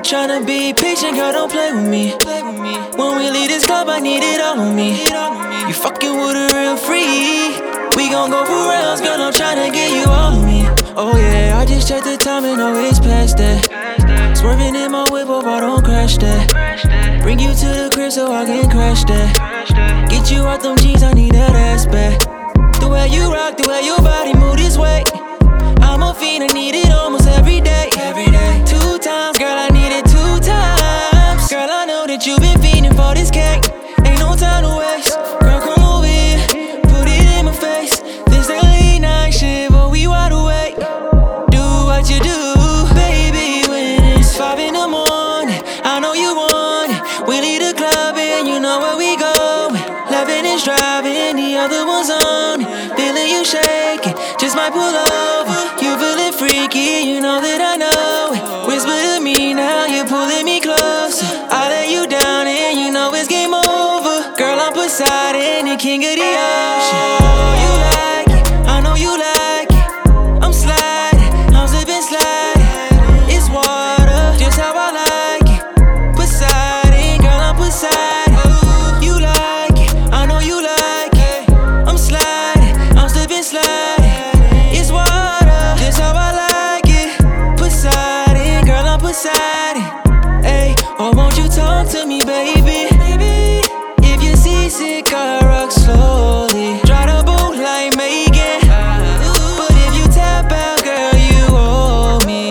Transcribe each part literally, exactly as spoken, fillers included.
tryna be patient, girl, don't play with me. When we leave this club, I need it all on me. You fucking with a real freak. We gon' go for rounds, girl, I'm tryna get you all of me. Oh yeah, I just checked the time and know it's past that. Swerving in my whip, hope I don't crash that. Bring you to the crib so I can crash that. Get you out them jeans, I need that ass back. The way you rock, the way your body move this way. I'm a fiend, I need it almost every day. Every day. Two times, girl, I need it two times. Girl, I know that you've been fiending for this cake. Ain't no time to waste. Girl, come over here, put it in my face. This that late night shit, but we wide awake. Do what you do, baby, when it's five in the morning. I know you want it. We leave the club and you know where we go. Loving is driving, the other one's on it. Feeling you shaking, just might pull over. You feeling freaky, you know that I know it. Whisper to me now, you're pulling me closer. I let you down and you know it's game over. Girl, I'm Poseidon, the king of the ocean. Oh, you like it, I know you like it. I'm sliding, I'm slipping sliding. It's water, just how I like it. Poseidon, girl, I'm Poseidon. You like it, I know you like it. I'm sliding, I'm slipping sliding. It's water, just how I like it. Poseidon, girl, I'm Poseidon. Ay, oh, won't you talk to me, baby? If you're seasick, I rock slowly. Try to boat like Megan. But if you tap out, girl, you owe me.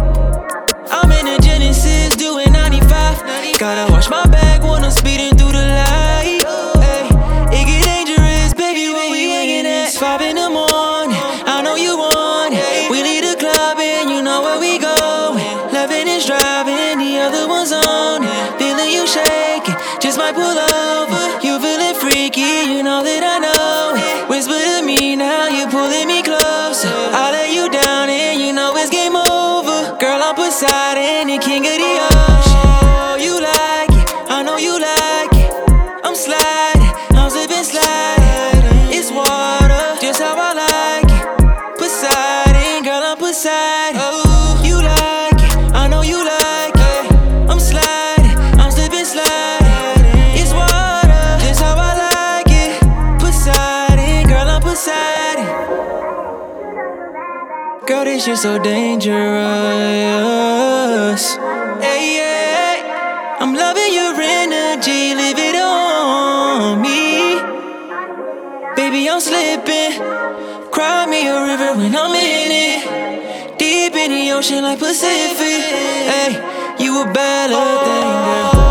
I'm in a Genesis doing ninety-five. Gotta watch my back when I'm speeding through the light. Ay, it get dangerous, baby, when we hanging at five in the morning. I know you want it. We leave the club and you know where we go. Loving is driving, the other one's on it. Feeling you shaking, just might pull over. You feeling freaky, you know that I know it. Whisper to me now, you're pulling me closer. I let you down and you know it's game over. Girl, I'm Poseidon, the king of the ocean. Oh, you like it, I know you like it. I'm sliding, I'm slipping sliding. It's water, just how I like it. Poseidon, girl, I'm Poseidon. Oh, you like it, I know you like it. I'm sliding, I'm slipping sliding. It's water, just how I like it. Poseidon, girl, I'm Poseidon. Girl, this shit so dangerous. Hey, yeah. I'm loving your energy, leave it on me. Baby, I'm slipping. Cry me a river when I'm in it. Deep in the ocean like Pacific. Hey, you a better thing, girl.